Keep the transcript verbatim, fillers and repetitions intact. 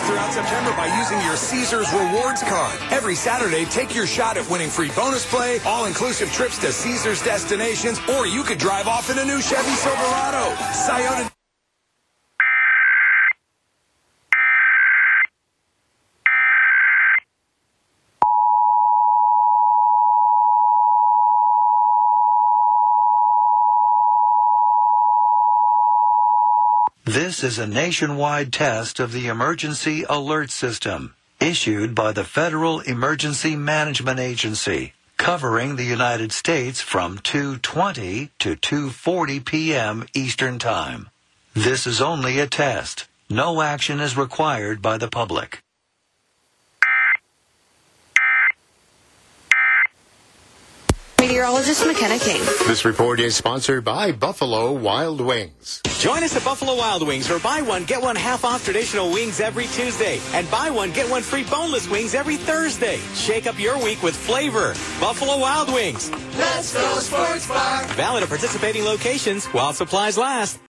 throughout September by using your Caesars Rewards card. Every Saturday, take your shot at winning free bonus play, all-inclusive trips to Caesars destinations, or you could drive off in a new Chevy Silverado. Scioto. This is a nationwide test of the Emergency Alert System, issued by the Federal Emergency Management Agency, covering the United States from two twenty to two forty p m Eastern Time. This is only a test. No action is required by the public. Meteorologist McKenna King. This report is sponsored by Buffalo Wild Wings. Join us at Buffalo Wild Wings for buy one, get one half off traditional wings every Tuesday and buy one, get one free boneless wings every Thursday. Shake up your week with flavor. Buffalo Wild Wings. Let's go Sports Bar. Valid at participating locations while supplies last.